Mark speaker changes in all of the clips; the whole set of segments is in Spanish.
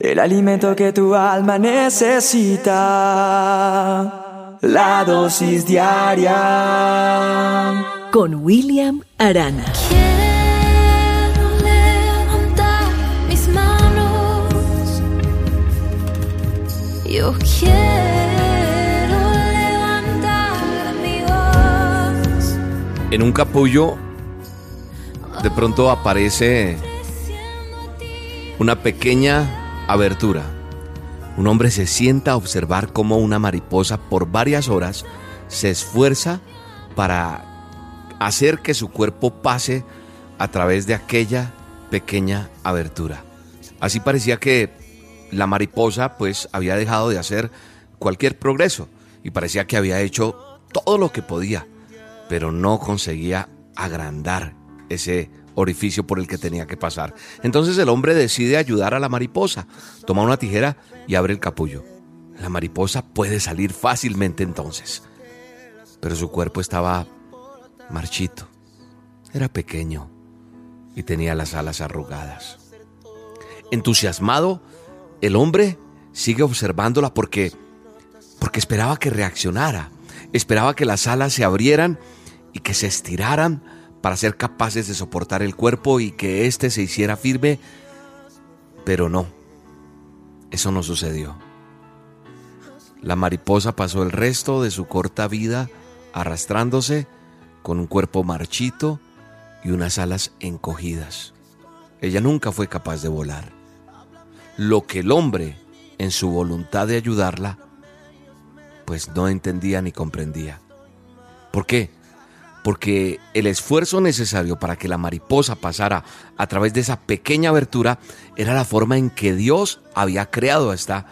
Speaker 1: El alimento que tu alma necesita, la dosis diaria.
Speaker 2: Con William Arana.
Speaker 3: Quiero levantar mis manos. Yo quiero levantar mi voz.
Speaker 4: En un capullo de pronto aparece una pequeña abertura. Un hombre se sienta a observar cómo una mariposa por varias horas se esfuerza para hacer que su cuerpo pase a través de aquella pequeña abertura. Así parecía que la mariposa pues había dejado de hacer cualquier progreso y parecía que había hecho todo lo que podía, pero no conseguía agrandar ese orificio por el que tenía que pasar. Entonces el hombre decide ayudar a la mariposa, toma una tijera y abre el capullo. La mariposa puede salir fácilmente entonces, pero su cuerpo estaba marchito, era pequeño y tenía las alas arrugadas. Entusiasmado, el hombre sigue observándola porque esperaba que reaccionara, esperaba que las alas se abrieran y que se estiraran para ser capaces de soportar el cuerpo y que éste se hiciera firme, pero no, eso no sucedió. La mariposa pasó el resto de su corta vida arrastrándose con un cuerpo marchito y unas alas encogidas. Ella nunca fue capaz de volar. Lo que el hombre, en su voluntad de ayudarla, pues no entendía ni comprendía. ¿Por qué? Porque el esfuerzo necesario para que la mariposa pasara a través de esa pequeña abertura era la forma en que Dios había creado a esta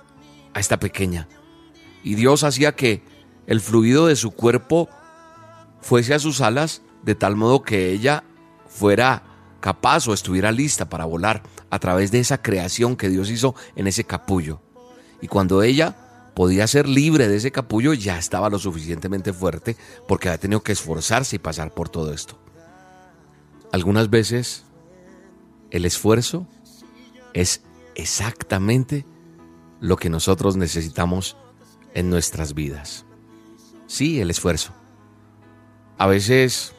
Speaker 4: pequeña. Y Dios hacía que el fluido de su cuerpo fuese a sus alas de tal modo que ella fuera capaz o estuviera lista para volar a través de esa creación que Dios hizo en ese capullo. Y cuando ella podía ser libre de ese capullo, ya estaba lo suficientemente fuerte porque había tenido que esforzarse y pasar por todo esto. Algunas veces el esfuerzo es exactamente lo que nosotros necesitamos en nuestras vidas. Sí, el esfuerzo. A veces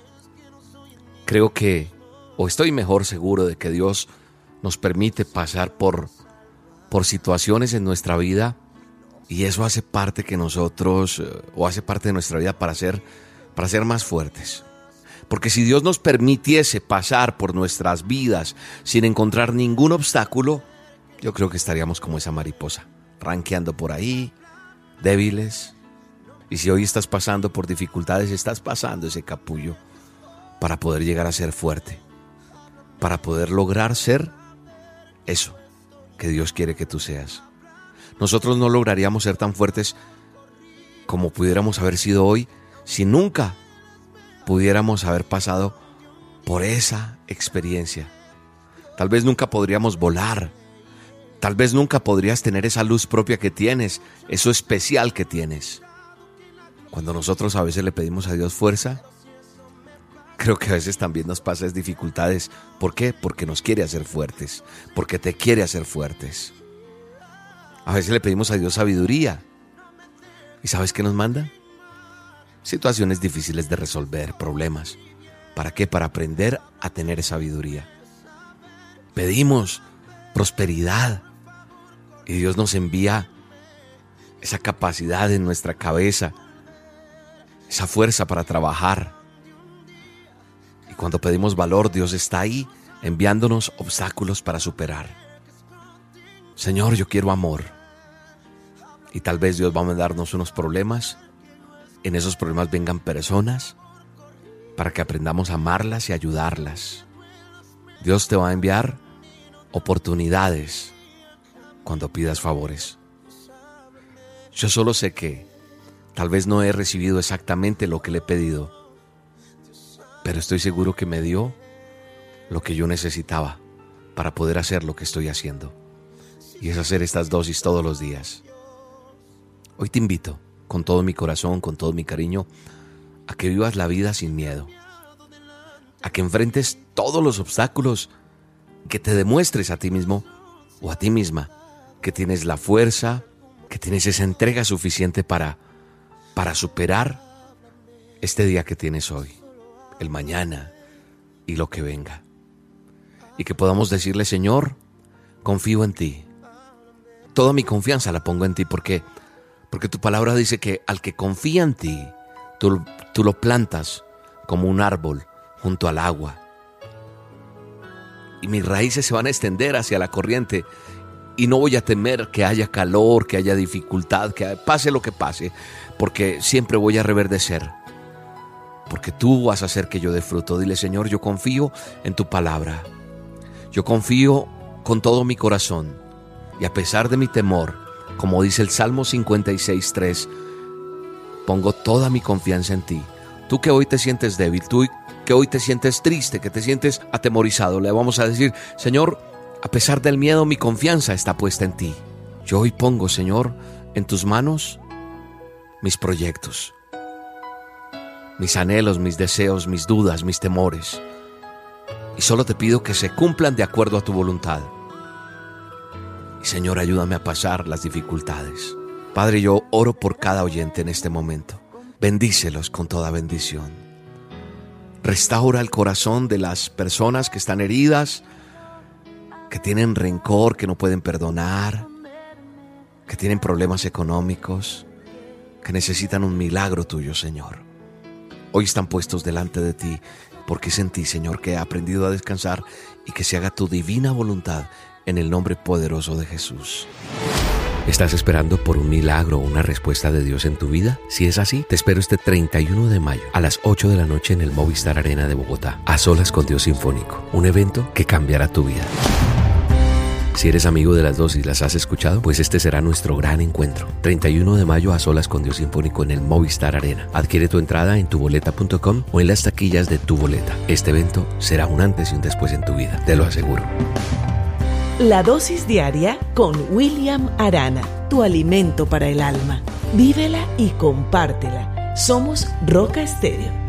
Speaker 4: creo que, o estoy mejor seguro de que Dios nos permite pasar por situaciones en nuestra vida. Y eso hace parte que nosotros, o hace parte de nuestra vida para ser más fuertes. Porque si Dios nos permitiese pasar por nuestras vidas sin encontrar ningún obstáculo, yo creo que estaríamos como esa mariposa, ranqueando por ahí, débiles. Y si hoy estás pasando por dificultades, estás pasando ese capullo para poder llegar a ser fuerte, para poder lograr ser eso que Dios quiere que tú seas. Nosotros no lograríamos ser tan fuertes como pudiéramos haber sido hoy si nunca pudiéramos haber pasado por esa experiencia. Tal vez nunca podríamos volar, tal vez nunca podrías tener esa luz propia que tienes, eso especial que tienes. Cuando nosotros a veces le pedimos a Dios fuerza, creo que a veces también nos pasa esas dificultades. ¿Por qué? Porque nos quiere hacer fuertes, porque te quiere hacer fuertes. A veces le pedimos a Dios sabiduría. ¿Y sabes qué nos manda? Situaciones difíciles de resolver, problemas. ¿Para qué? Para aprender a tener sabiduría. Pedimos prosperidad y Dios nos envía esa capacidad en nuestra cabeza, esa fuerza para trabajar. Y cuando pedimos valor, Dios está ahí enviándonos obstáculos para superar. Señor, yo quiero amor. Y tal vez Dios va a mandarnos unos problemas. En esos problemas vengan personas para que aprendamos a amarlas y ayudarlas. Dios te va a enviar oportunidades cuando pidas favores. Yo solo sé que tal vez no he recibido exactamente lo que le he pedido, pero estoy seguro que me dio lo que yo necesitaba para poder hacer lo que estoy haciendo. Y es hacer estas dosis todos los días. Hoy te invito, con todo mi corazón, con todo mi cariño, a que vivas la vida sin miedo. A que enfrentes todos los obstáculos, que te demuestres a ti mismo o a ti misma que tienes la fuerza, que tienes esa entrega suficiente para superar este día que tienes hoy, el mañana y lo que venga. Y que podamos decirle: Señor, confío en ti. Toda mi confianza la pongo en ti porque tu palabra dice que al que confía en ti, tú lo plantas como un árbol junto al agua. Y mis raíces se van a extender hacia la corriente y no voy a temer que haya calor, que haya dificultad, que pase lo que pase, porque siempre voy a reverdecer. Porque tú vas a hacer que yo dé fruto. Dile: Señor, yo confío en tu palabra. Yo confío con todo mi corazón. Y a pesar de mi temor, como dice el Salmo 56:3, pongo toda mi confianza en ti. Tú que hoy te sientes débil, tú que hoy te sientes triste, que te sientes atemorizado, le vamos a decir: Señor, a pesar del miedo, mi confianza está puesta en ti. Yo hoy pongo, Señor, en tus manos mis proyectos, mis anhelos, mis deseos, mis dudas, mis temores. Y solo te pido que se cumplan de acuerdo a tu voluntad. Y Señor, ayúdame a pasar las dificultades. Padre, yo oro por cada oyente en este momento. Bendícelos con toda bendición. Restaura el corazón de las personas que están heridas, que tienen rencor, que no pueden perdonar, que tienen problemas económicos, que necesitan un milagro tuyo, Señor. Hoy están puestos delante de ti, porque es en ti, Señor, que he aprendido a descansar y que se haga tu divina voluntad en el nombre poderoso de Jesús. ¿Estás esperando por un milagro o una respuesta de Dios en tu vida? Si es así, te espero este 31 de mayo a las 8 de la noche en el Movistar Arena de Bogotá, a solas con Dios Sinfónico, un evento que cambiará tu vida. Si eres amigo de las dos y las has escuchado, pues este será nuestro gran encuentro. 31 de mayo a solas con Dios Sinfónico en el Movistar Arena. Adquiere tu entrada en tuboleta.com o en las taquillas de Tu Boleta. Este evento será un antes y un después en tu vida, te lo aseguro.
Speaker 2: La dosis diaria con William Arana, tu alimento para el alma. Vívela y compártela. Somos Roca Estéreo.